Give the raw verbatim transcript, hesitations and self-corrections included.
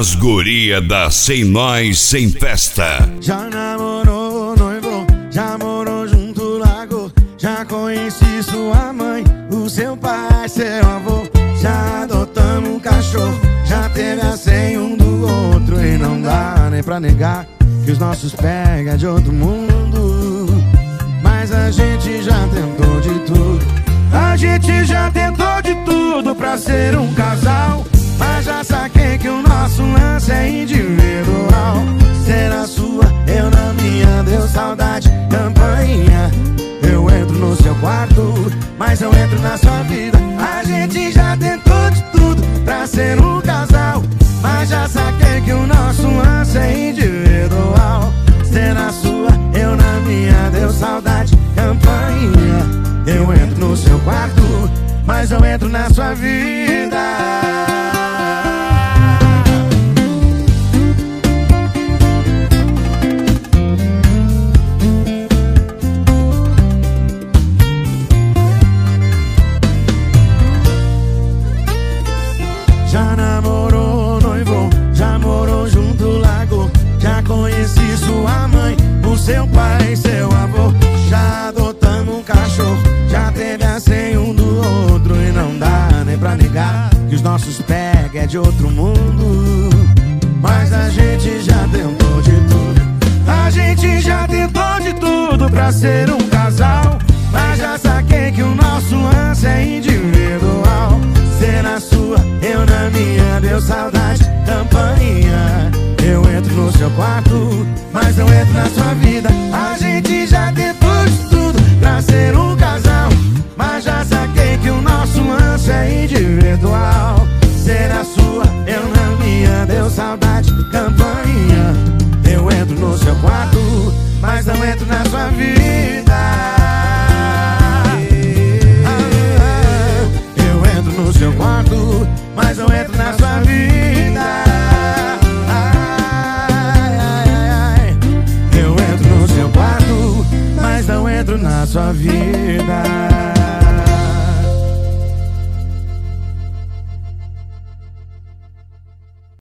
As guria da Sem Nós, Sem Festa. Já namorou, noivou, já morou junto, largou. Já conheci sua mãe, o seu pai, seu avô. Já adotamos um cachorro, já teve a senha um do outro. E não dá nem pra negar que os nossos pega de outro mundo. Mas a gente já tentou de tudo. A gente já tentou de tudo pra ser um casal. Mas já saquei que o nosso lance é individual. Ser na sua, eu na minha, deu saudade, campainha. Eu entro no seu quarto, mas eu entro na sua vida. A gente já tentou de tudo pra ser um casal. Mas já saquei que o nosso lance é individual. Ser na sua, eu na minha, deu saudade, campainha. Eu entro no seu quarto, mas eu entro na sua vida. Já namorou, noivou, já morou junto, largou. Já conheci sua mãe, o seu pai, seu avô. Já adotamos um cachorro, já teve a senha um do outro. E não dá nem pra negar que os nossos pega é de outro mundo. Mas a gente já tentou de tudo. A gente já tentou de tudo pra ser um casal. Mas já saquei que o nosso lance é individual. Ser na sua, eu na minha, deu saudade, campainha. Eu entro no seu quarto, mas eu entro na sua vida. A gente já tentou de tudo pra ser um casal. Mas já saquei que o nosso lance é individual. Ser na sua, eu na minha, deu saudade, campainha. Eu entro no seu quarto, mas não entro na sua vida. No seu quarto, mas eu entro na sua vida. Ai, ai, ai. Eu entro no seu quarto, mas não entro na sua vida.